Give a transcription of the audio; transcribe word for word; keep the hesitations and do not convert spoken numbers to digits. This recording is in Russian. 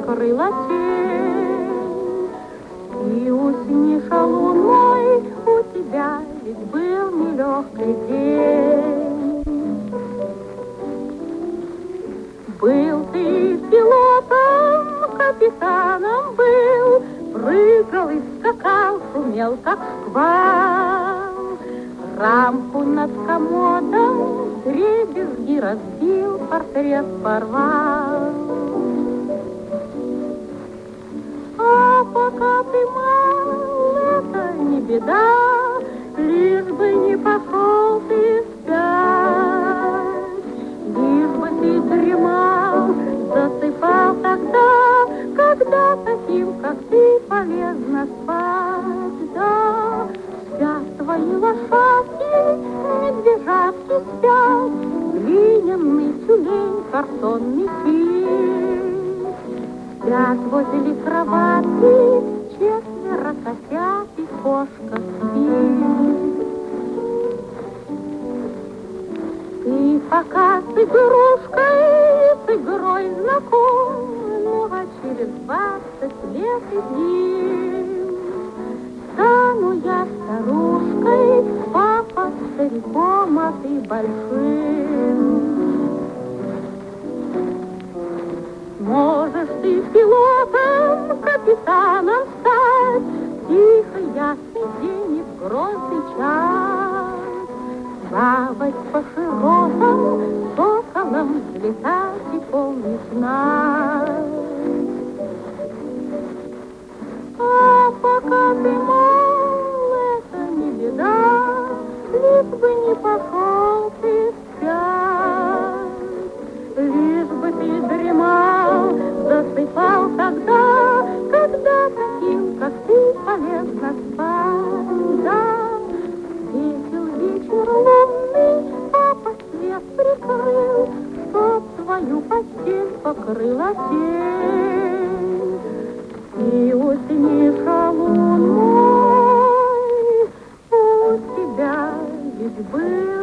покрыла тень. И усни, шалун мой, у тебя ведь был нелегкий день. Был ты пилотом, капитаном был, прыгал и скакал, шумел, как шквал. Рамку над комодом дребезги разбил, портрет порвал. А пока ты мал, это не беда, лишь бы не пошел ты вспять. Лишь бы ты дремал, засыпал тогда, когда таким, как ты, полезно спать. Да, спят твои лошадки, медвежатки спят, глиняный тюлень, картонный кит. Спят возле кровати четверо котят и кошка спит. Ты пока с игрушкой, с игрой знаком, ну а через двадцать лет иди. Стану я старушкой, папа стариком, а ты большим. Можешь ты пилотом, капитаном стать, тихо, ясный день и в грозный час. Плавать по широтам, соколом взлетать и полнить нас. А пока ты мал, это не беда, лишь бы не пошел ты спать. Лишь бы ты дремал, засыпал тогда, когда таким, как ты, полезно спать. Да, светил вечер лунный, папа свет прикрыл, чтоб твою постель покрыла тень. И усни, шалун мой, у тебя ведь был